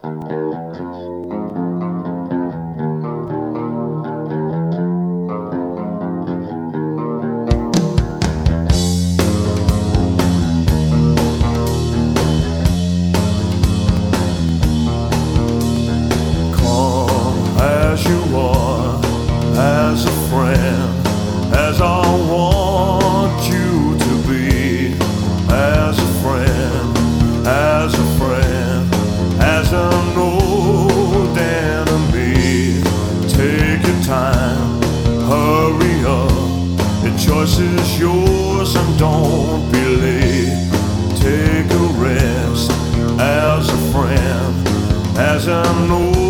As you are, as a friend, as I want you to be, as a friend, as a friend, as an old enemy. Take your time, hurry up, the choice is yours and don't be late. Take a rest, as a friend, as an old